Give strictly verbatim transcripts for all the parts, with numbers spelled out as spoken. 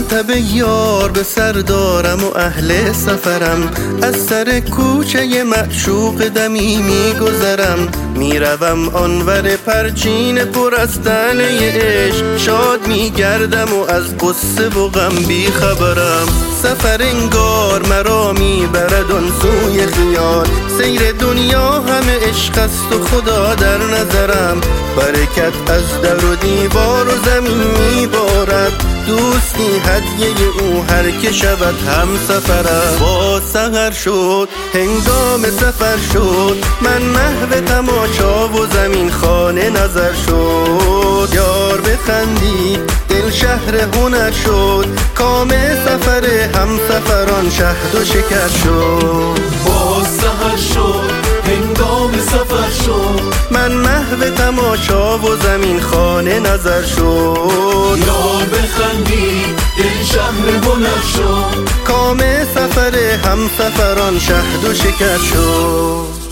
منتبه یار به سر دارم و اهل سفرم، از سر کوچه معشوق دمی میگذرم. میروم آنور پرچین پر از طعنه عشق، شاد میگردم و از قصه و غم بی خبرم. سفر انگار مرا میبرد آن سوی خیال، سیر دنیا همه عشق است و خدا در نظرم. برکت از در و دیوار و زمین میبارد، دوستی هدیه او هر که شود هم سفرم. با سحر شد هنگام سفر شد، من محو تماشا و زمین خانه نظر شد. یار بخندید دل شهر هنر شد، کام سفر هم سفران شهد و شکر شد. با سحر شد هنگام سفر شد، من محو تماشا و زمین خانه نظر شد. یار بخندید دل شهر هنر شد، کام سفر هم سفران شهد و شکر شد.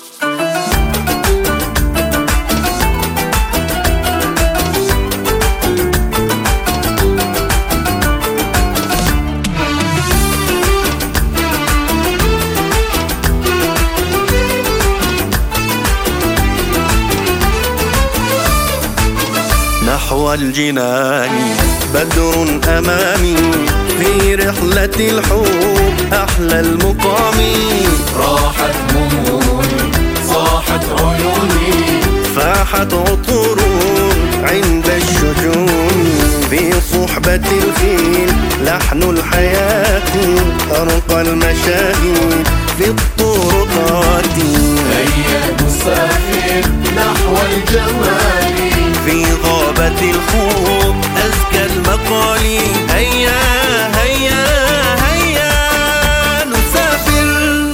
نحو الجنان بدر أمامي، في رحلة الحب أحلى المقام. راحت همومي صاحت عيوني، فاحت عطور عند الشجون. في صحبة الخيل لحن الحياة، أرقى المشاهد في الطرقات. هيا نسافر نحو الجمال، في غابة الخوف أزكى المقال. هيا هيا هيا نسافر.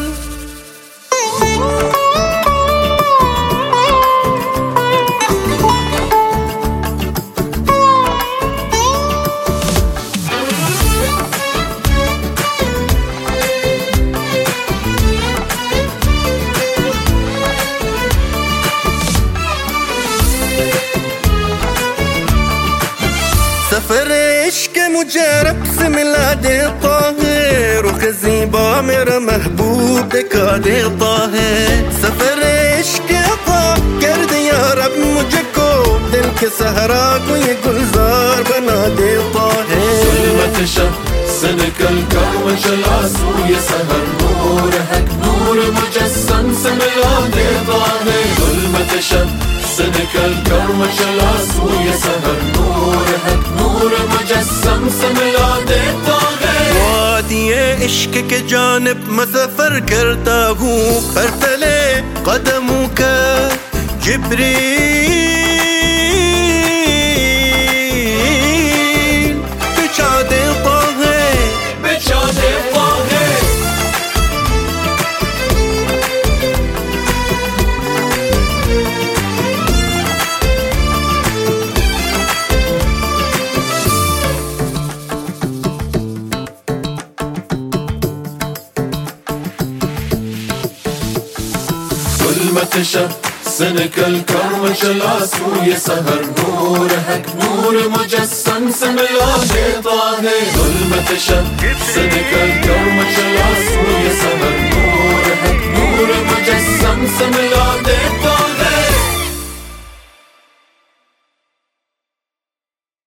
سفر عشق مجرب سے ملا دیتا ہے، رخ زیبا میرا محبوب دکھا دیتا ہے. سفر عشق عطا کر دیا رب مجھ کو، دل کے صحرا کو یہ گلزار بنا دیتا ہے. ظلمت شب سنك الكرم شلا سوی سهر نورك نور مجسم سملا دیتا ہے. ظلمت شب سنك الكرم شلا سوی سهر نورك نور مجسم سملا دیتا ہے. وادی عشق کے جانب میں سفر کرتا ہوں، پر تلے قدموں کا جبریل بچھا دیتا ہے بچھا دیتا ہے. ظلمت شب سنك الكرم شلا سوی سهر نورك نور مجسم سملا دیتا ہے. ظلمت شب سنك الكرم شلا سوی سهر